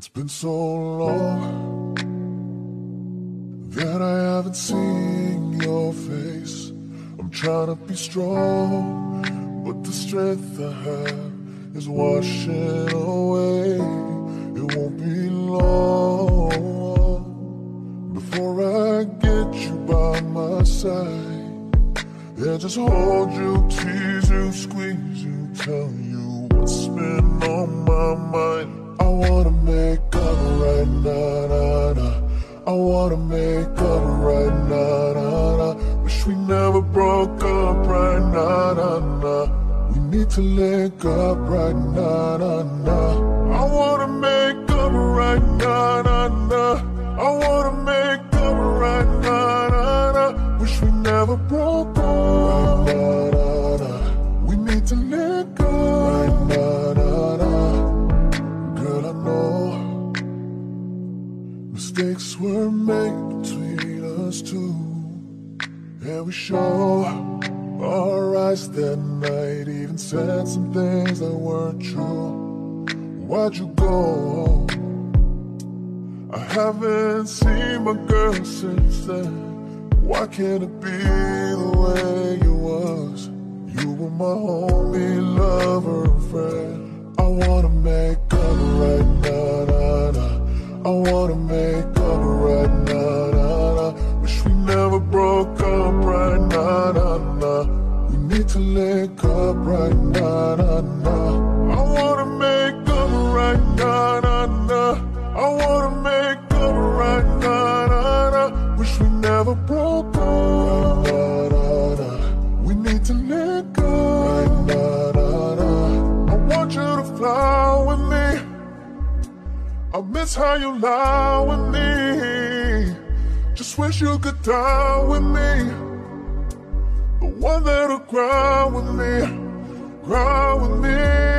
It's been so long that I haven't seen your face. I'm trying to be strong, but the strength I have is washing away. It won't be long before I get you by my side. Yeah, just hold you, tease you, squeeze you, tell you what's been on my mind. I wanna make up right now, nah, nah. I wanna make up right now, nah, nah. Wish we never broke up right now, nah, nah. We need to link up right now, nah, nah. I wanna make up right now, nah, nah. I wanna make up right now, nah, nah. Wish we never broke up right now, nah, nah. We need to link up right now, nah, nah. Girl, I know mistakes were made between us two, and we show our eyes that night, even said some things that weren't true. Why'd you go? I haven't seen my girl since then. Why can't it be the way it was? You were my only lover and friend. I wanna make up right now, nah, nah. I wanna make up right now, nah, nah. Wish we never broke up right now, nah, nah. We need to link up right now, nah, nah. I wanna make up right now, nah, nah. I wanna make up right now, nah, nah. Wish we never broke up right now, nah, nah. We need to link up right now, nah, nah. I want you to fly with me. I miss how you lie with me. Just wish you could die with me. The one that'll cry with me, cry with me.